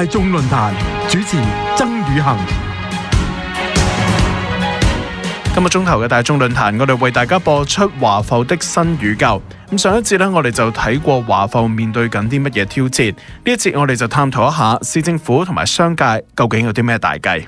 大眾論壇主持曾宇恒。 今個鐘頭嘅大眾論壇，我哋為大家播出華埠的新宇宙。上一節呢，我哋就睇過華埠面對緊啲乜嘢挑戰。呢一節我哋就探討一下市政府同埋商界究竟有啲咩大計。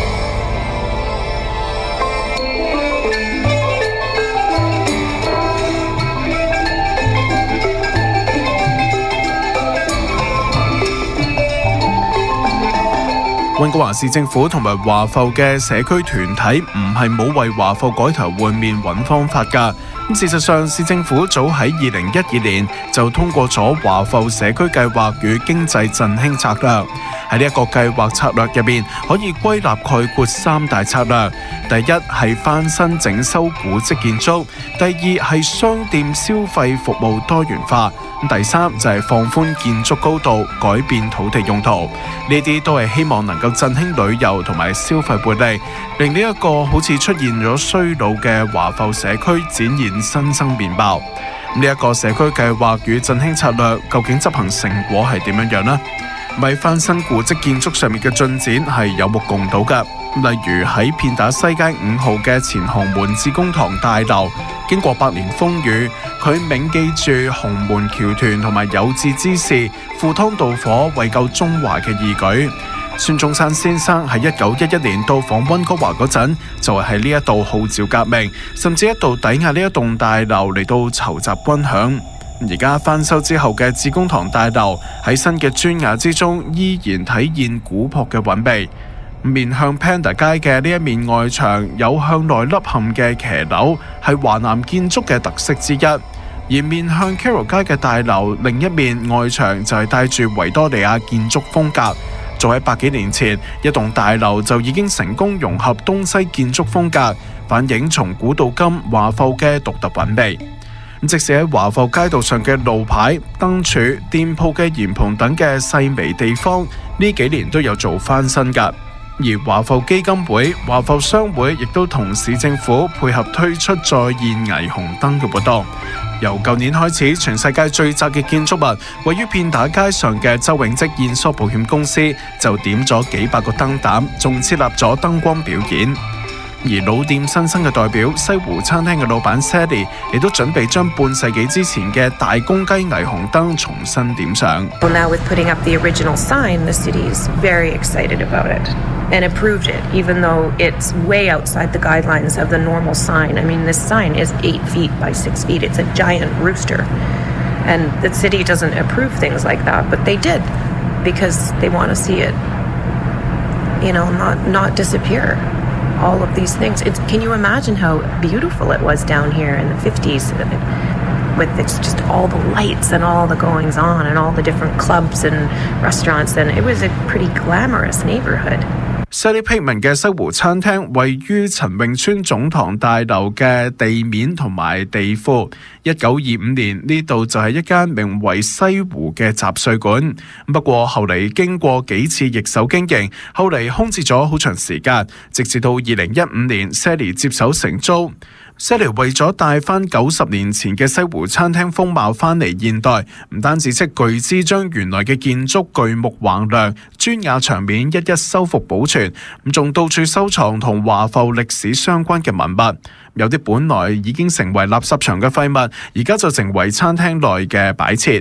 溫哥華市政府同埋華埠嘅社區團體唔係冇為華埠改頭換面揾方法㗎。事實上，市政府早喺2012年就通過咗華埠社區計劃與經濟振興策略。喺呢一個計劃策略入面，可以歸納概括3大策略。第一係翻新整修古蹟建築，第二係商店消費服務多元化，第三就係放寬建築高度，改變土地用途。呢啲都係希望能夠振興旅遊同埋消費活力，令呢一個好似出現咗衰老嘅華埠社區展現新生面貌。呢一個社區計劃與振興策略究竟執行成果係點樣呢？喺翻新古蹟建築上面嘅進展係有目共睹嘅。例如喺片打西街5號嘅前洪門致公堂大樓，經過百年風雨，佢銘記住洪門橋團同埋有志之士赴湯蹈火為救中華嘅義舉。孫中山先生喺1911年到訪溫哥華嗰陣，就係喺呢一度號召革命，甚至一度抵押呢一棟大樓嚟到籌集軍餉。而家翻修之後嘅致公堂大樓喺新嘅磚瓦之中，依然體現古樸嘅韻味。面向 Panda 街嘅呢一面外牆有向內凹陷嘅騎樓，係華南建築嘅特色之一。而面向 Carroll 街嘅大樓另一面外牆就係帶住維多利亞建築風格。早喺100幾年前，一棟大樓就已經成功融合東西建築風格，反映從古到今華埠嘅獨特韻味。即使喺華埠街道上嘅路牌、燈柱、店鋪嘅簷篷等嘅細微地方，呢幾年都有做翻新㗎。而華埠基金會、華埠商會亦都同市政府配合推出再現霓虹燈嘅活動。由舊年開始，全世界最窄嘅建築物位於片打街上嘅周永積燕梳保險公司就點咗幾百個燈膽，仲設立咗燈光表演。而老店新生嘅代表西湖餐廳嘅老闆 Sally 亦都準備將半世紀之前嘅大公雞霓虹燈重新點上。 Well, now with putting up the original sign, the city is very excited about it and approved it, even though it's way outside the guidelines of the normal sign. I mean, this sign is 8 feet by 6 feet. It's a giant rooster. And the city doesn't approve things like that, but they did because they want to see it, not disappear.All of these things. Can you imagine how beautiful it was down here in the 50s with it's just all the lights and all the goings on and all the different clubs and restaurants, and it was a pretty glamorous neighborhood.Sally Pittman 嘅西湖餐廳位於陳詠村總堂大樓嘅地面同埋地庫。1925年呢度就係一間名為西湖嘅雜碎館。不過後嚟經過幾次易手經營，後嚟空置咗好長時間，直至到2015年 Sally 接手承租。Sally 為咗帶翻90年前嘅西湖餐廳風貌翻嚟現代，唔單止斥巨資將原來嘅建築巨木橫梁、磚瓦牆面一一修復保存，仲到處收藏同華埠歷史相關嘅文物。有啲本來已經成為垃圾場嘅廢物，而家就成為餐廳內嘅擺設。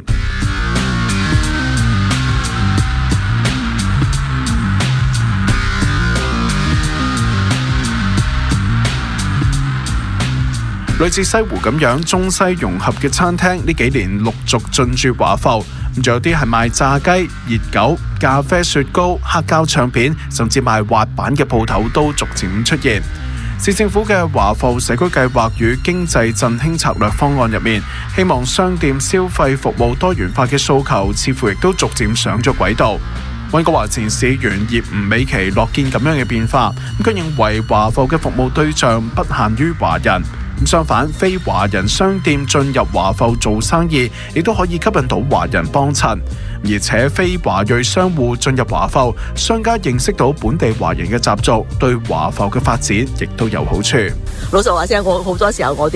類似西湖咁樣中西融合嘅餐廳，呢幾年陸續進駐華埠。仲有啲係賣炸雞、熱狗、咖啡雪糕、黑膠唱片，甚至賣滑板嘅鋪頭都逐漸出現。市政府嘅華埠社區計劃與經濟振興策略方案入面，希望商店消費服務多元化嘅訴求，似乎亦都逐漸上咗軌道。溫哥華前市員葉吳美琪樂見咁樣嘅變化，佢認為華埠嘅服務對象不限於華人。相反，非華人商店進入華埠做生意，亦都可以吸引到華人幫襯。而且非華裔商戶進入華埠，商家認識到本地華人嘅習俗，對華埠嘅發展亦都有好處。 老實話聲，我好多時候我哋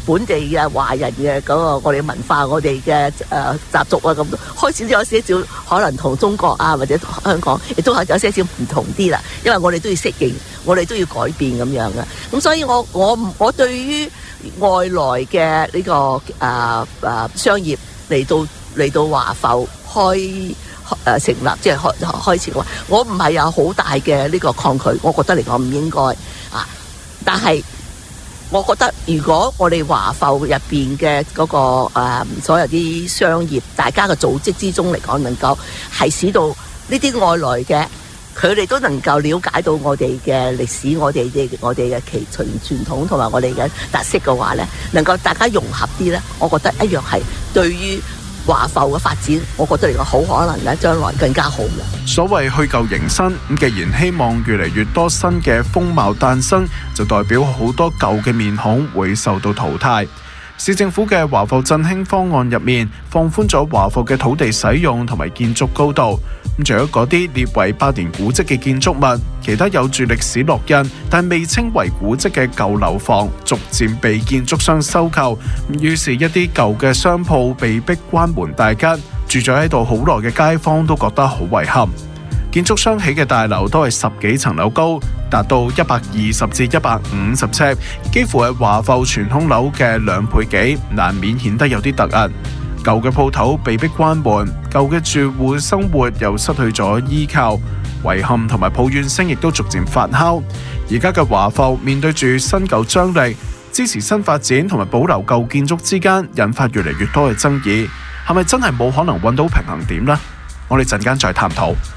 本地嘅華人嘅嗰個我哋文化、我哋嘅習俗啊，咁開始都有些少可能同中國啊或者香港亦都係有些少唔同啲啦。因為我哋都要適應，我哋都要改變咁樣嘅。咁所以我對於外來嘅呢個商業嚟到華埠成立，即係開始嘅話，我唔係有好大嘅呢個抗拒，我覺得嚟講唔應該啊。但係我覺得如果我哋華埠入邊嘅嗰個所有啲商業大家嘅組織之中嚟講，能夠係使到呢啲外來嘅佢哋都能夠了解到我哋嘅歷史、我哋嘅傳統同埋我哋嘅特色嘅話咧，能夠大家融合啲咧，我覺得一樣係對於華埠嘅發展，我覺得嚟講好可能咧，將來更加好嘅。 所謂去舊迎新，咁既然希望越嚟越多新嘅風貌誕生，就代表好多舊嘅面孔會受到淘汰。市政府嘅華埠振興方案入面，放寬咗華埠嘅土地使用同埋建築高度。咁除咗嗰啲列為百年古蹟嘅建築物，其他有住歷史烙印但未稱為古蹟嘅舊樓房，逐漸被建築商收購。於是，一啲舊嘅商鋪被逼關門大吉，住咗喺度好耐嘅街坊都覺得好遺憾。建築商起嘅大樓都係10幾層樓高，達到120至150尺，幾乎係華埠傳統樓嘅2倍幾，難免顯得有啲突兀。舊嘅鋪頭被逼關門，舊嘅住戶生活又失去咗依靠，遺憾同埋抱怨聲亦都逐漸發酵。而家嘅華埠面對住新舊張力，支持新發展同埋保留舊建築之間，引發越嚟越多嘅爭議，係咪真係冇可能揾到平衡點呢？我哋陣間再探討。